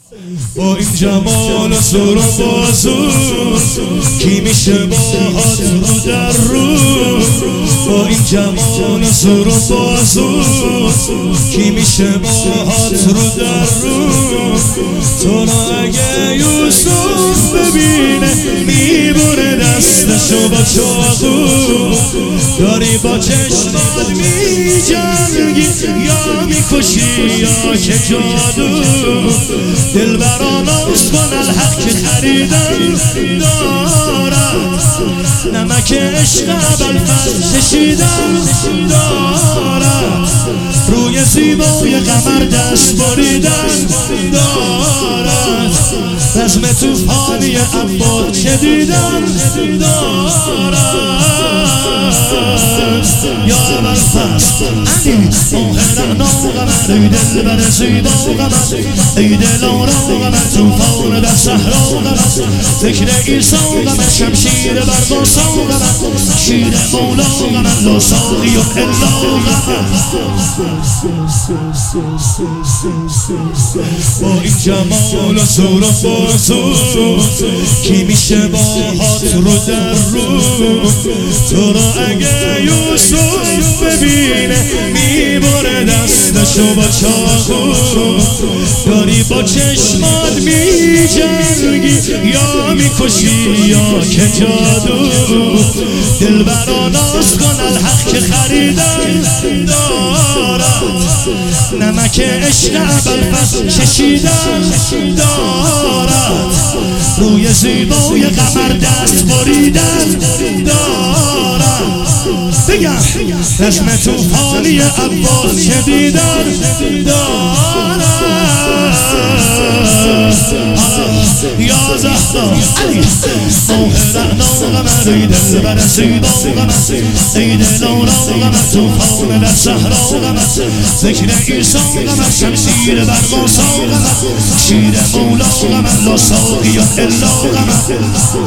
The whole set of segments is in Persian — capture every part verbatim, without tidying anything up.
با این جمال و زور و بازو کی میشه باهات رو در رو؟ با این جمال و زور و بازو کی میشه باهات رو در رو؟ تو را اگه یوسف ببینه میبره دستشو با چاقو، داری با چشمات میجنگی یا میکشی یا که جادو. دلبران از کن الحق که خریدن دارد، نمک عشق ابوالفضل چشیدن دارد، روی زیبای قمر دست بریدن دارد، رزم طوفانی عباد چدیدن دارد. یا ابوالفضل علی ماه رعنا قمر، ای دلبر زیبا قمر، ای دلارا قمر، طوفان در صحرا قمر، ذکر عیسی قمر، شمشیر بر قاسا قمر، شیر مولا قمر، لا ساقی الا قمر. با این جمال و زور و بازو کی میشه باهات رو در رو؟ تو را اگه یوسف ببینه میبره دستشو با چاقو، داری با چشمات میجنگی یا میکشی یا که جادو. دلبران ناز کن الحق که خریدن دارد، نمک عشق ابوالفضل چشیدن دارد، روی زیبای قمر دست بریدن دارد. بگم رزم طوفانی عباس چدیدن دارد. یا زهرا علی ماه رعنا قمر، ای دلبر زیبا قمر، ای دلارا قمر، طوفان در صحرا قمر، ذکر عیسی قمر، شمشیر بر قاسا قمر، شیر مولا قمر، لا ساقی الا قمر.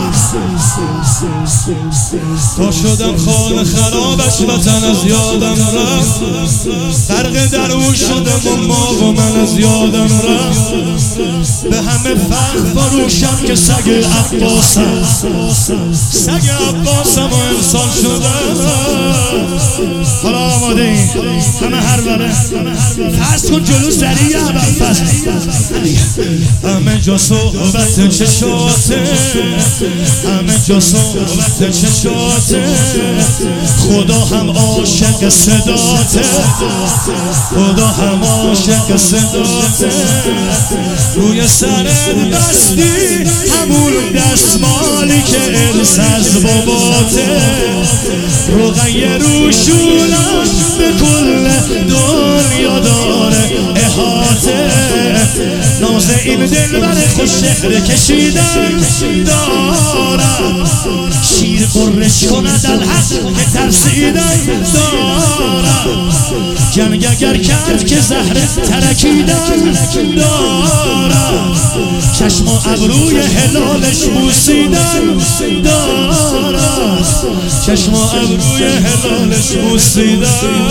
تا شدم خانه خرابش وطن از یادم رفت، غرق در او شدم و ما و من از یادم رفت. به همه فخر فروشم که سگ عباسم، سگ عباسم و انسان شدم. حالا آماده این همه هر بره فرض کن جلو سریع ابوالفضل، همه جا صحبت چشاته، همه جا صحبت چشاته، خدا هم عاشق صداته، خدا هم عاشق صداته. روی سر دستی همون دستمالی که ارث از باباته، روغی روشونم به کل دنیا داره احاطه. ناز این دلبر خوش شهر کشیدن دارد، شیر برش کند الحق که ترسیدن دارد، جنگ اگر کرد که زهره ترکیدن دارد، چشم و ابروی هلالش بوسیدن دارد، چشم و ابروی هلالش بوسیدن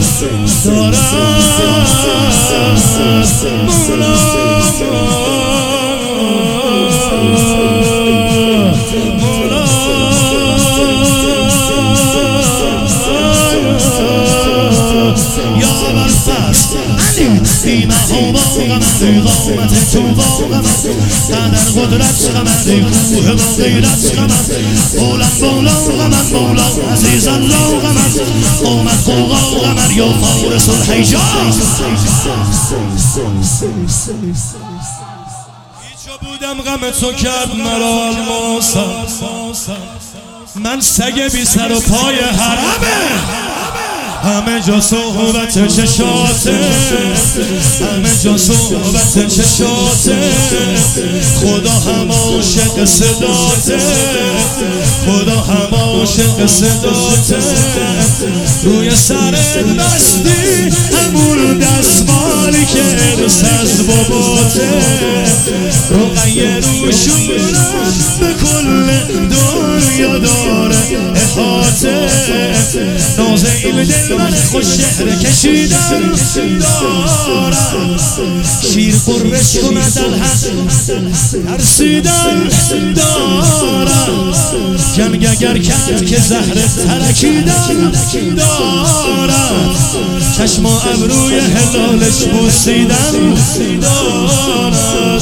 دارد. مولا مولا یا ابوالفضل علی بی محابا قمر، قامت تو با قمر، قدر قدرت قمر، کوه با غیرت قمر، بولم بولا قمر، مولا عزیز الله قمر، قامت قوقا قمر، یا فارس الحجاز. هیچ بودم غم تو کرد مرا الماسم، من سگ بی سر و پای حرمه. همه جا صحبت چشاته، همه جا صحبت چشاته، خدا هم عاشق صداته، خدا هم عاشق صداته. روی سر دستی همون دستمالی که ارث از باباته، روغی روشونم به کل دنیا دنیا داره احاطه ناز این دل من خوش شهر کشیدن دارم شیر قربش کند الحق ترسیدن دارم جنگ اگر کرد که زهر ترکیدن دارم چشم و ابروی هلالش بوسیدن دارد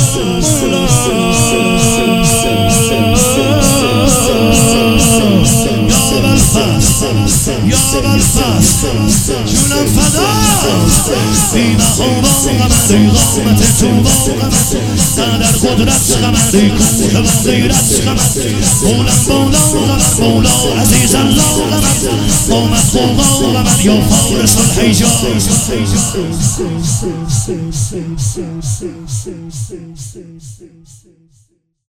یا بلفست یا بلفست جونم فداست بیمه ها با غمه قامت تو با غمه نه در قدرت غمه کوه با غیرت غمه بولم بولا غمه بولا عزیز الله غمه قامت قوقا غمه یا فارس الحجاز